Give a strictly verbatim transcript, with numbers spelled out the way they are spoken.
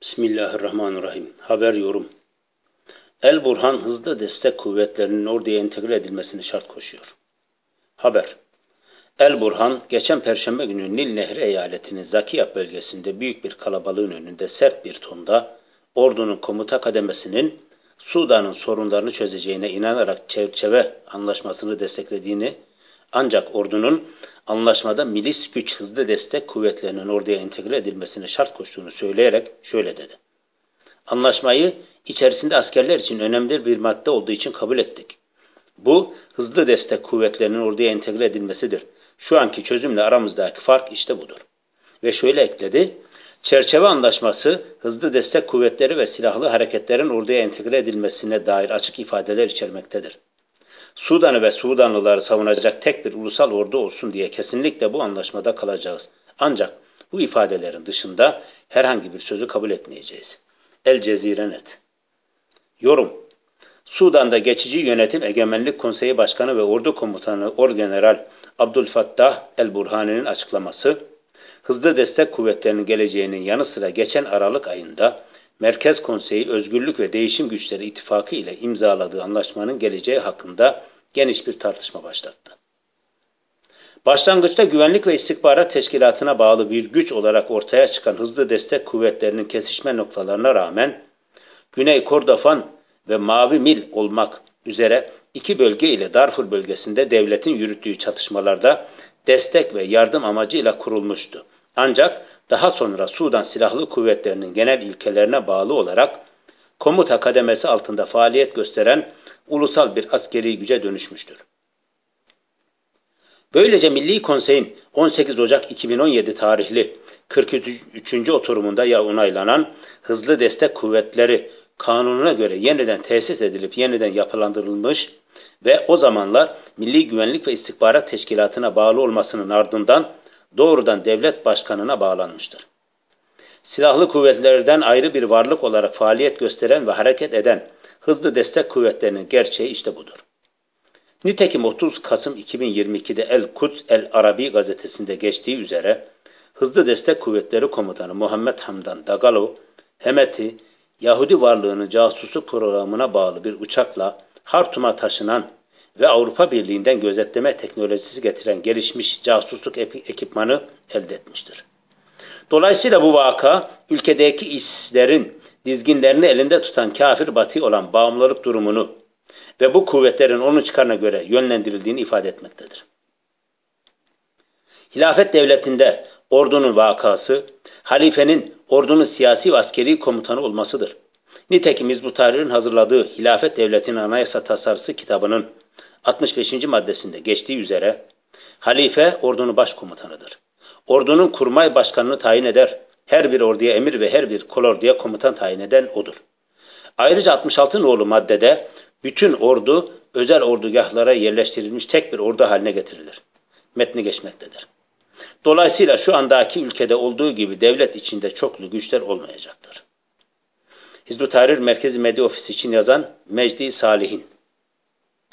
Bismillahirrahmanirrahim. Haber yorum. El Burhan hızlı destek kuvvetlerinin orduya entegre edilmesini şart koşuyor. Haber. El Burhan geçen Perşembe günü Nil Nehri eyaletinin Zakiyap bölgesinde büyük bir kalabalığın önünde sert bir tonda ordunun komuta kademesinin Sudan'ın sorunlarını çözeceğine inanarak çerçeve anlaşmasını desteklediğini, ancak ordunun anlaşmada milis güç hızlı destek kuvvetlerinin orduya entegre edilmesine şart koştuğunu söyleyerek şöyle dedi. Anlaşmayı içerisinde askerler için önemli bir madde olduğu için kabul ettik. Bu hızlı destek kuvvetlerinin orduya entegre edilmesidir. Şu anki çözümle aramızdaki fark işte budur. Ve şöyle ekledi. Çerçeve anlaşması hızlı destek kuvvetleri ve silahlı hareketlerin orduya entegre edilmesine dair açık ifadeler içermektedir. Sudan'ı ve Sudanlıları savunacak tek bir ulusal ordu olsun diye kesinlikle bu anlaşmada kalacağız. Ancak bu ifadelerin dışında herhangi bir sözü kabul etmeyeceğiz. El Cezire Net. Yorum. Sudan'da geçici yönetim Egemenlik Konseyi Başkanı ve Ordu Komutanı Orgeneral Abdülfattah El-Burhani'nin açıklaması, hızlı destek kuvvetlerinin geleceğinin yanı sıra geçen Aralık ayında Merkez Konseyi Özgürlük ve Değişim Güçleri İttifakı ile imzaladığı anlaşmanın geleceği hakkında geniş bir tartışma başlattı. Başlangıçta Güvenlik ve İstihbarat Teşkilatı'na bağlı bir güç olarak ortaya çıkan hızlı destek kuvvetlerinin kesişme noktalarına rağmen Güney Kordofan ve Mavi Mil olmak üzere iki bölge ile Darfur bölgesinde devletin yürüttüğü çatışmalarda destek ve yardım amacıyla kurulmuştu. Ancak daha sonra Sudan Silahlı Kuvvetleri'nin genel ilkelerine bağlı olarak komuta kademesi altında faaliyet gösteren ulusal bir askeri güce dönüşmüştür. Böylece Milli Konsey'in on sekiz Ocak iki bin on yedi tarihli kırk üçüncü oturumunda ya onaylanan Hızlı Destek Kuvvetleri kanununa göre yeniden tesis edilip yeniden yapılandırılmış ve o zamanlar Milli Güvenlik ve İstihbarat Teşkilatı'na bağlı olmasının ardından doğrudan devlet başkanına bağlanmıştır. Silahlı kuvvetlerden ayrı bir varlık olarak faaliyet gösteren ve hareket eden hızlı destek kuvvetlerinin gerçeği işte budur. Nitekim otuz Kasım iki bin yirmi iki'de El-Kuds El-Arabi gazetesinde geçtiği üzere Hızlı Destek Kuvvetleri Komutanı Muhammed Hamdan Dagalo, Hemeti, Yahudi varlığının casusluk programına bağlı bir uçakla Hartum'a taşınan ve Avrupa Birliği'nden gözetleme teknolojisi getiren gelişmiş casusluk ekipmanı elde etmiştir. Dolayısıyla bu vaka, ülkedeki işlerin dizginlerini elinde tutan kafir batı olan bağımlılık durumunu ve bu kuvvetlerin onun çıkarına göre yönlendirildiğini ifade etmektedir. Hilafet devletinde ordunun vakası, halifenin ordunun siyasi ve askeri komutanı olmasıdır. Nitekim Hizb-ut Tahrir'in hazırladığı Hilafet Devleti'nin Anayasa Tasarısı kitabının altmış beşinci maddesinde geçtiği üzere, halife ordunun başkomutanıdır. Ordunun kurmay başkanını tayin eder, her bir orduya emir ve her bir kolorduya komutan tayin eden odur. Ayrıca altmış altı nolu maddede bütün ordu özel ordugahlara yerleştirilmiş tek bir ordu haline getirilir. Metni geçmektedir. Dolayısıyla şu andaki ülkede olduğu gibi devlet içinde çoklu güçler olmayacaktır. Hizb-ut Tahrir Merkezi Medya Ofisi için yazan Mecdi Salihin.